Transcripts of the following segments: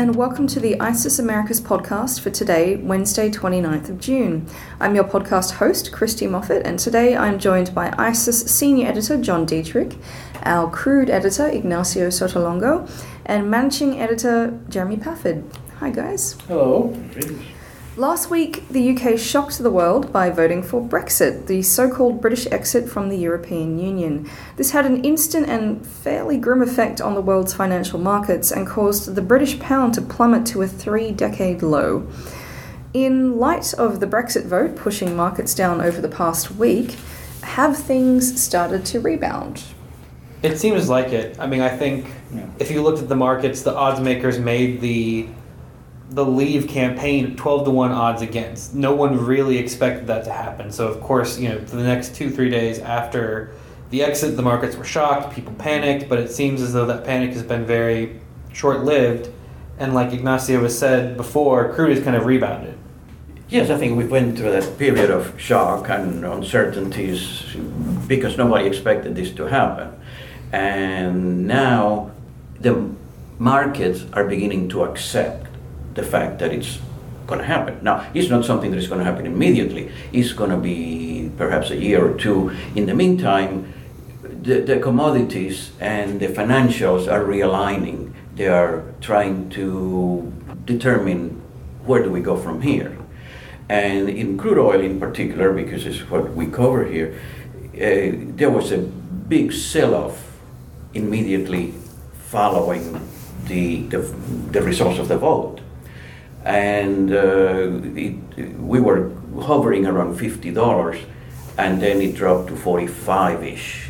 and welcome to the ICIS Americas podcast for today, Wednesday, 29th of June. I'm your podcast host, Christy Moffat, and today I'm joined by ICIS Senior Editor John Dietrich, our Crude Editor Ignacio Sotolongo, and Managing Editor Jeremy Pafford. Hi guys. Hello. Last week, the UK shocked the world by voting for Brexit, the so-called British exit from the European Union. This had an instant and fairly grim effect on the world's financial markets and caused the British pound to plummet to a 3-decade low. In light of the Brexit vote pushing markets down over the past week, have things started to rebound? It seems like it. I mean, I think if you looked at the markets, the odds makers made the Leave campaign 12-1 odds against. No one really expected that to happen. So, of course, for the next 2-3 days after the exit, the markets were shocked, people panicked, but it seems as though that panic has been very short-lived. And like Ignacio has said before, crude has kind of rebounded. Yes, I think we went through that period of shock and uncertainties because nobody expected this to happen. And now the markets are beginning to accept the fact that it's going to happen. Now, it's not something that is going to happen immediately. It's going to be perhaps a year or two. In the meantime, the commodities and the financials are realigning. They are trying to determine where do we go from here. And in crude oil in particular, because it's what we cover here, there was a big sell-off immediately following the results of the vote. And we were hovering around $50, and then it dropped to 45-ish.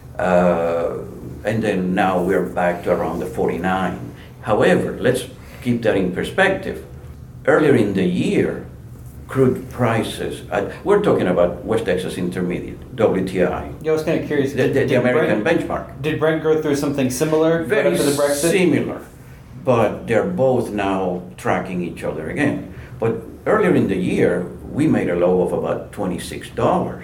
And then now we're back to around the 49. However, let's keep that in perspective. Earlier in the year, crude prices, we're talking about West Texas Intermediate, WTI. Yeah, I was kind of curious. The American benchmark. Did Brent go through something similar Very after the Brexit? Similar. But they're both now tracking each other again. But earlier in the year, we made a low of about $26.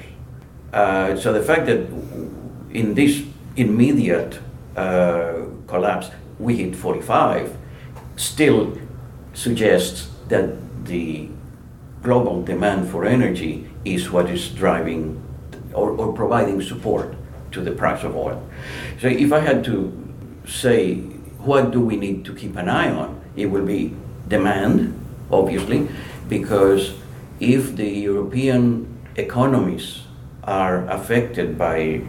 So the fact that in this immediate collapse, we hit 45, still suggests that the global demand for energy is what is driving or providing support to the price of oil. So if I had to say, what do we need to keep an eye on? It will be demand, obviously, because if the European economies are affected by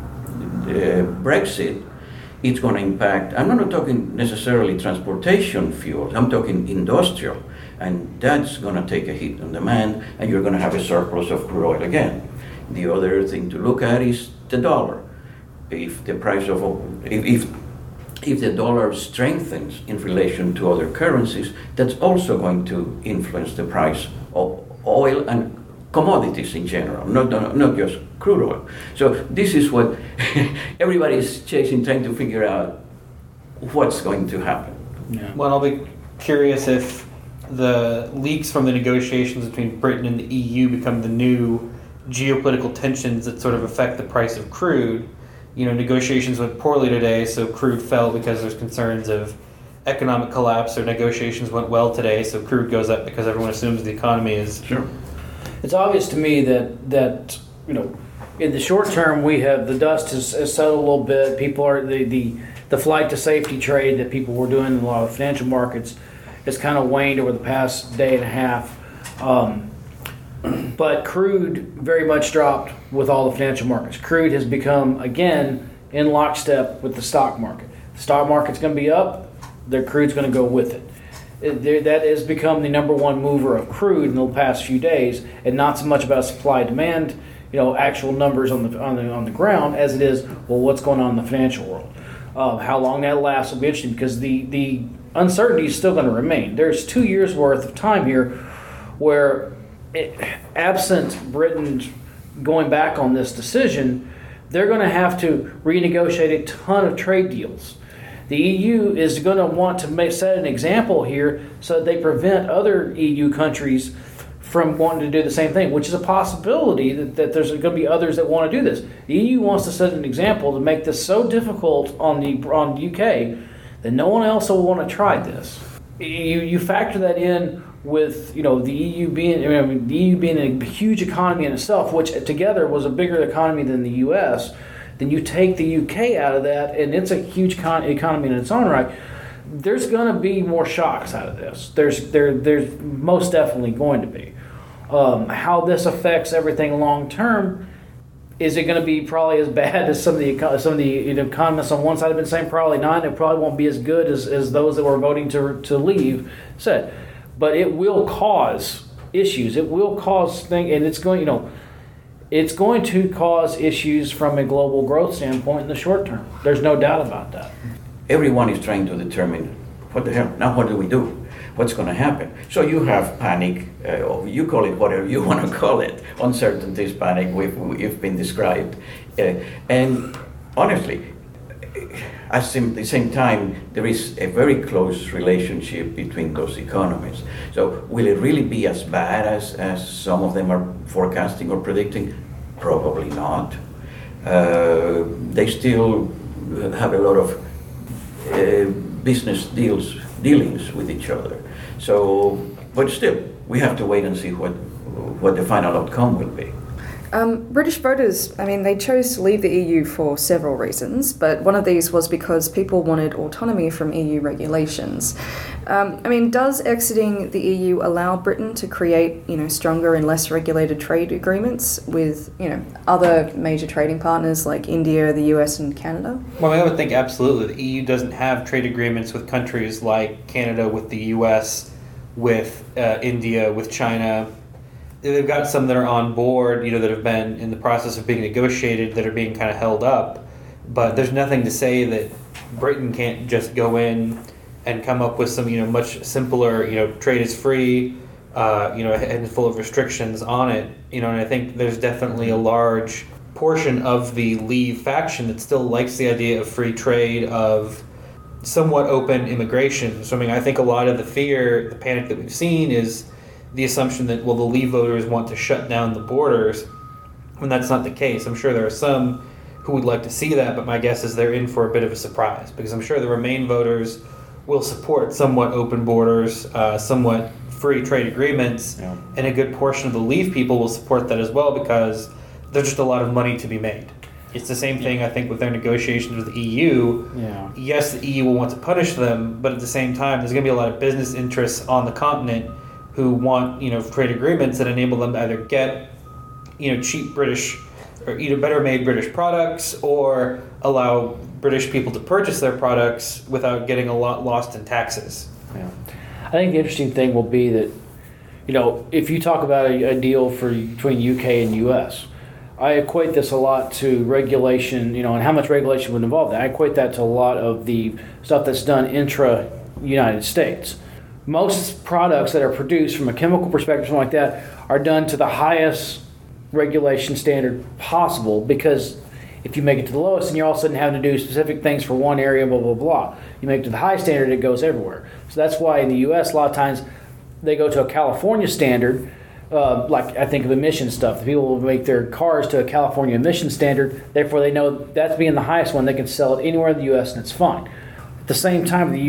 Brexit, it's going to impact, I'm not talking necessarily transportation fuels, I'm talking industrial, and that's going to take a hit on demand, and you're going to have a surplus of crude oil again. The other thing to look at is the dollar. If the price of, if the dollar strengthens in relation to other currencies, that's also going to influence the price of oil and commodities in general, not just crude oil. So this is what everybody is chasing, trying to figure out what's going to happen. Yeah. Well, I'll be curious if the leaks from the negotiations between Britain and the EU become the new geopolitical tensions that sort of affect the price of crude. Negotiations went poorly today, so crude fell because there's concerns of economic collapse, or negotiations went well today, so crude goes up because everyone assumes the economy is... Sure. It's obvious to me that in the short term, we have the dust has settled a little bit. People are the flight to safety trade that people were doing in a lot of financial markets has kind of waned over the past day and a half. But crude very much dropped with all the financial markets. Crude has become, again, in lockstep with the stock market. The stock market's going to be up, their crude's going to go with it. That has become the number one mover of crude in the past few days, and not so much about supply demand, actual numbers on the ground, as it is, well, what's going on in the financial world. How long that lasts will be interesting, because the uncertainty is still going to remain. There's 2 years worth of time here where, absent Britain going back on this decision, they're going to have to renegotiate a ton of trade deals. The EU is going to want to set an example here so that they prevent other EU countries from wanting to do the same thing, which is a possibility that there's going to be others that want to do this. The EU wants to set an example to make this so difficult on the UK that no one else will want to try this. you factor that in with the EU being a huge economy in itself, which together was a bigger economy than the U.S. Then you take the UK out of that, and it's a huge economy in its own right. There's going to be more shocks out of this. There's most definitely going to be. How this affects everything long term, is it going to be probably as bad as some of the economists on one side have been saying? Probably not. It probably won't be as good as those that were voting to leave said. But it will cause issues. It will cause things, and it's going to cause issues from a global growth standpoint in the short term. There's no doubt about that. Everyone is trying to determine what the hell. Now, what do we do? What's going to happen? So you have panic, or you call it whatever you want to call it. Uncertainties, panic, we've been described. And honestly, at the same time, there is a very close relationship between those economies. So will it really be as bad as some of them are forecasting or predicting? Probably not. They still have a lot of business dealings with each other. So, but still, we have to wait and see what the final outcome will be. British voters, they chose to leave the EU for several reasons, but one of these was because people wanted autonomy from EU regulations. Does exiting the EU allow Britain to create, stronger and less regulated trade agreements with, other major trading partners like India, the US, and Canada? Well, I would think absolutely. The EU doesn't have trade agreements with countries like Canada, with the US, with India, with China. They've got some that are on board, that have been in the process of being negotiated, that are being kind of held up. But there's nothing to say that Britain can't just go in and come up with some, much simpler, trade is free, and full of restrictions on it. And I think there's definitely a large portion of the Leave faction that still likes the idea of free trade, of somewhat open immigration. So, I think a lot of the fear, the panic that we've seen is the assumption that, the Leave voters want to shut down the borders, when that's not the case. I'm sure there are some who would like to see that, but my guess is they're in for a bit of a surprise, because I'm sure the Remain voters will support somewhat open borders, somewhat free trade agreements, and a good portion of the Leave people will support that as well, because there's just a lot of money to be made. It's the same thing, I think, with their negotiations with the EU. Yeah. Yes, the EU will want to punish them, but at the same time, there's going to be a lot of business interests on the continent who want, trade agreements that enable them to either get, cheap British or better made British products, or allow British people to purchase their products without getting a lot lost in taxes. Yeah. I think the interesting thing will be that, if you talk about a deal between UK and US, I equate this a lot to regulation, and how much regulation would involve that. I equate that to a lot of the stuff that's done intra-United States. Most products that are produced from a chemical perspective, something like that, are done to the highest regulation standard possible, because if you make it to the lowest, then you're all of a sudden having to do specific things for one area, blah, blah, blah. You make it to the high standard, it goes everywhere. So that's why in the U.S., a lot of times, they go to a California standard, like I think of emission stuff. The people will make their cars to a California emission standard, therefore they know that's being the highest one, they can sell it anywhere in the U.S. and it's fine. At the same time, the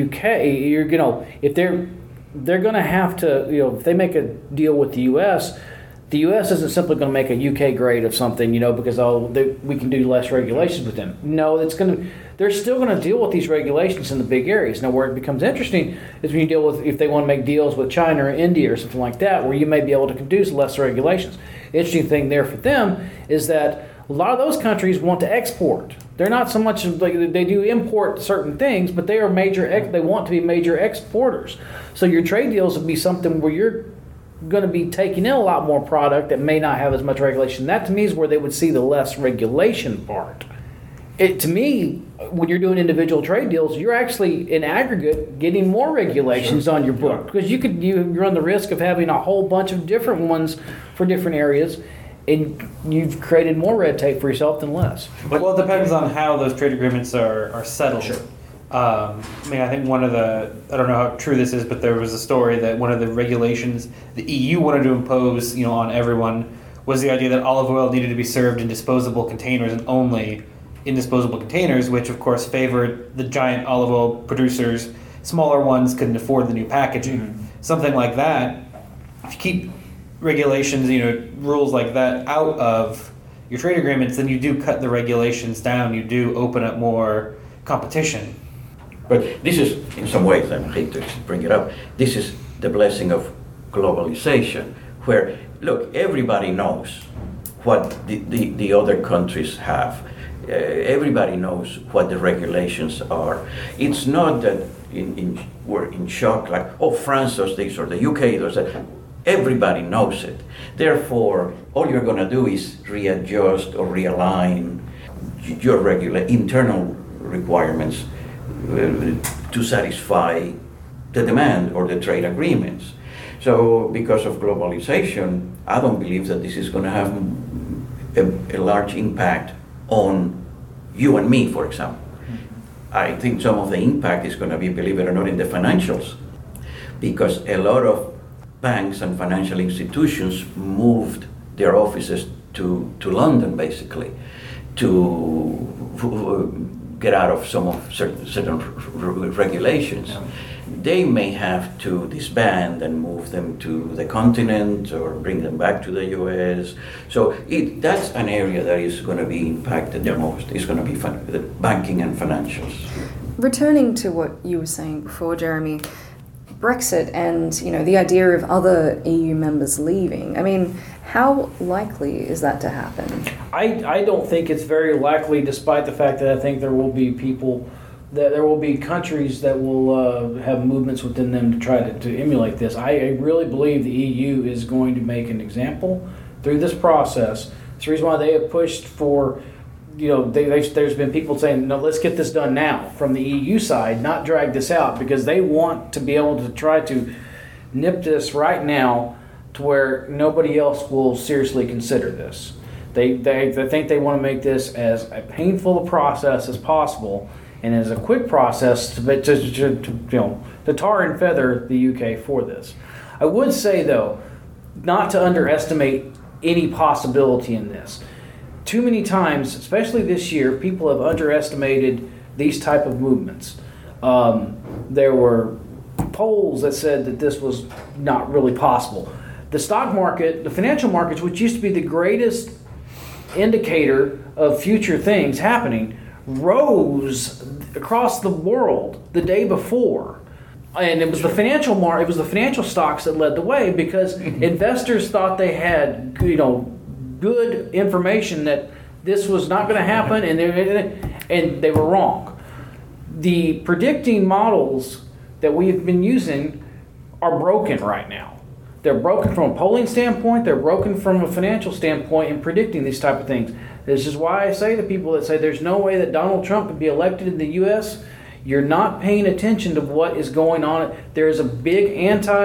UK, if they're going to have to, if they make a deal with the U.S. isn't simply going to make a UK grade of something, because we can do less regulations with them. No, they're still going to deal with these regulations in the big areas. Now, where it becomes interesting is when you deal with, if they want to make deals with China or India or something like that, where you may be able to produce less regulations. The interesting thing there for them is that a lot of those countries want to export. They're not so much like they do import certain things, but they are they want to be major exporters. So your trade deals would be something where you're going to be taking in a lot more product that may not have as much regulation. That to me is where they would see the less regulation part. To me, when you're doing individual trade deals, you're actually in aggregate getting more regulations on your book, because you run the risk of having a whole bunch of different ones for different areas. And you've created more red tape for yourself than less. Well, it depends on how those trade agreements are settled. Sure. I think one of I don't know how true this is, but there was a story that one of the regulations the EU wanted to impose, on everyone, was the idea that olive oil needed to be served in disposable containers and only in disposable containers, which of course favored the giant olive oil producers smaller ones couldn't afford the new packaging. Something like that. If you keep regulations, rules like that out of your trade agreements, then you do cut the regulations down. You do open up more competition. But this is, in some ways, I hate to bring it up, this is the blessing of globalization, where, look, everybody knows what the other countries have. Everybody knows what the regulations are. It's not that we're in shock, like, oh, France does this or the UK does that. Everybody knows it. Therefore, all you're going to do is readjust or realign your internal requirements to satisfy the demand or the trade agreements. So because of globalization, I don't believe that this is going to have a large impact on you and me, for example. I think some of the impact is going to be, believe it or not, in the financials, because a lot of banks and financial institutions moved their offices to London, basically, to get out of some of certain regulations. Yeah. They may have to disband and move them to the continent or bring them back to the US. So that's an area that is going to be impacted the most. It's going to be the banking and financials. Returning to what you were saying before, Jeremy, Brexit and the idea of other EU members leaving. I mean, how likely is that to happen? I don't think it's very likely, despite the fact that I think there will be countries that will have movements within them to try to emulate this. I really believe the EU is going to make an example through this process. It's the reason why they have pushed for, there's been people saying, no, let's get this done now from the EU side, not drag this out, because they want to be able to try to nip this right now to where nobody else will seriously consider this. They think they want to make this as a painful a process as possible and as a quick process to tar and feather the UK for this. I would say, though, not to underestimate any possibility in this. Too many times, especially this year, people have underestimated these type of movements. There were polls that said that this was not really possible. The stock market, the financial markets, which used to be the greatest indicator of future things happening, rose across the world the day before. And it was the financial stocks that led the way, because investors thought they had, good information that this was not going to happen, and they were wrong. The predicting models that we've been using are broken right now. They're broken from a polling standpoint. They're broken from a financial standpoint in predicting these type of things. This is why I say to people that say there's no way that Donald Trump could be elected in the U.S., you're not paying attention to what is going on. There is a big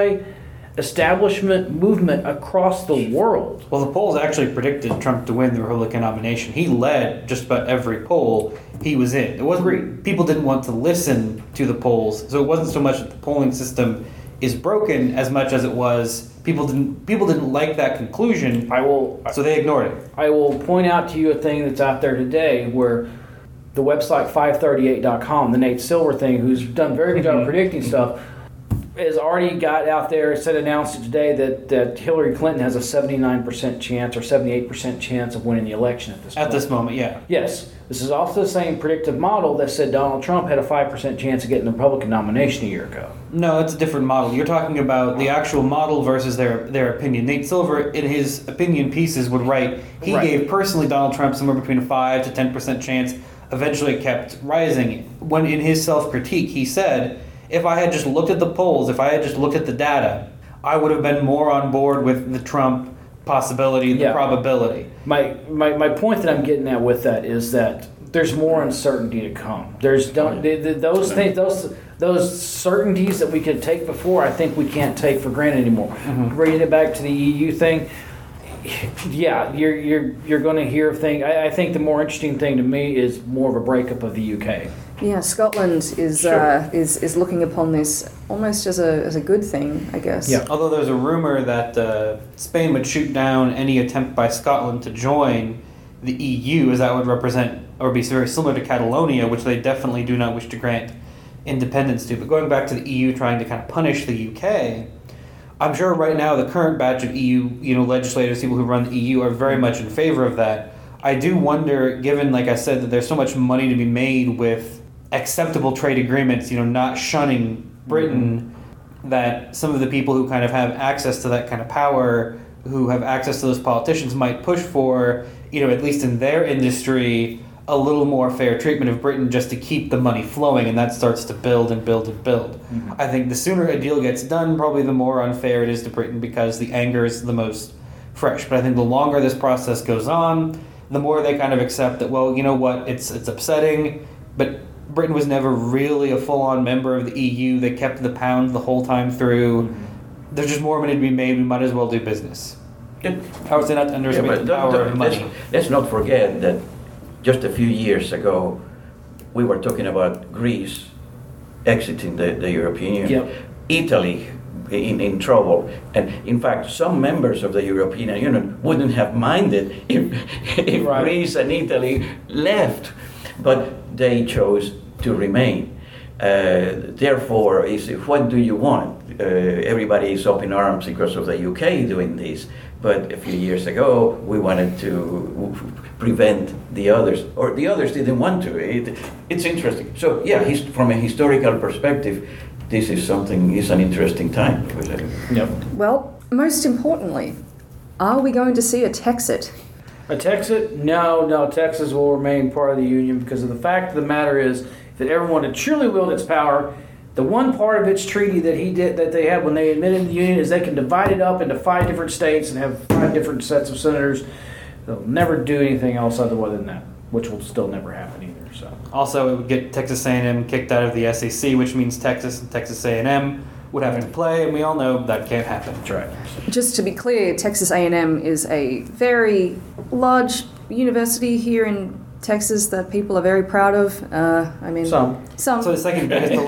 anti-establishment movement across the world. Well, the polls actually predicted Trump to win the Republican nomination. He led just about every poll he was in. It wasn't people didn't want to listen to the polls, so it wasn't so much that the polling system is broken as much as it was people didn't like that conclusion. So they ignored it. I will point out to you a thing that's out there today where the website 538.com, the Nate Silver thing, who's done very good job of predicting stuff, has already got out there, announced it today that Hillary Clinton has a 79% chance or 78% chance of winning the election at this point. At this moment, yeah. Yes. This is also the same predictive model that said Donald Trump had a 5% chance of getting the Republican nomination a year ago. No, it's a different model. You're talking about the actual model versus their opinion. Nate Silver, in his opinion pieces, would write, he gave personally Donald Trump somewhere between a 5 to 10% chance. Eventually it kept rising. When in his self-critique, he said, if I had just looked at the polls, if I had just looked at the data, I would have been more on board with the Trump possibility, the probability. My point that I'm getting at with that is that there's more uncertainty to come. Those certainties that we could take before, I think we can't take for granted anymore. Mm-hmm. Bringing it back to the EU thing, yeah, you're going to hear of things. I think the more interesting thing to me is more of a breakup of the UK. Yeah, Scotland is looking upon this almost as a good thing, I guess. Yeah. Although there's a rumor that Spain would shoot down any attempt by Scotland to join the EU, as that would represent or be very similar to Catalonia, which they definitely do not wish to grant independence do. But going back to the EU trying to kind of punish the UK, I'm sure right now the current batch of EU, legislators, people who run the EU, are very much in favor of that. I do wonder, given, like I said, that there's so much money to be made with acceptable trade agreements, not shunning Britain, that some of the people who kind of have access to that kind of power, who have access to those politicians, might push for, at least in their industry, a little more fair treatment of Britain just to keep the money flowing, and that starts to build and build and build. Mm-hmm. I think the sooner a deal gets done, probably the more unfair it is to Britain because the anger is the most fresh. But I think the longer this process goes on, the more they kind of accept that, well, you know what, it's upsetting, but Britain was never really a full-on member of the EU. They kept the pound the whole time through. Mm-hmm. There's just more money to be made. We might as well do business. I would say not to underestimate the power of money. Let's not forget that just a few years ago, we were talking about Greece exiting the European Union. Yep. Italy in trouble. And in fact, some members of the European Union wouldn't have minded if right. Greece and Italy left, but they chose to remain. Therefore, what do you want? Everybody is up in arms because of the UK doing this, but a few years ago we wanted to prevent the others, or the others didn't want to. It's interesting. So yeah, from a historical perspective, this is an interesting time. Yep. Well, most importantly, are we going to see a Texit? A Texit? No, Texas will remain part of the Union because of the fact of the matter is that everyone had truly willed its power. The one part of its treaty that they had when they admitted the Union is they can divide it up into 5 different states and have 5 different sets of senators. They'll never do anything else other than that, which will still never happen either. So. Also, it would get Texas A&M kicked out of the SEC, which means Texas and Texas A&M would have to play, and we all know that can't happen. That's right. Just to be clear, Texas A&M is a very large university here in Texas that people are very proud of. Some. So the second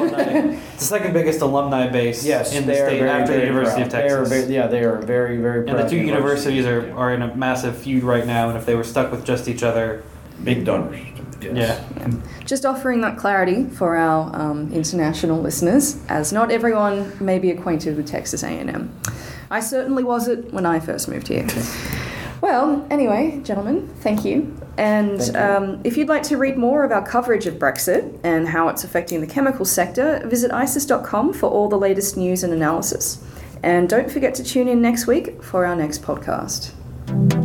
biggest alumni base in the state after the University of Texas. They are very, very proud. And the two universities are in a massive feud right now, and if they were stuck with just each other, big donors. Yes. Yeah. Just offering that clarity for our international listeners, as not everyone may be acquainted with Texas A&M. I certainly wasn't when I first moved here. Well, anyway, gentlemen, thank you. And if you'd like to read more of our coverage of Brexit and how it's affecting the chemical sector, visit ICIS.com for all the latest news and analysis. And don't forget to tune in next week for our next podcast.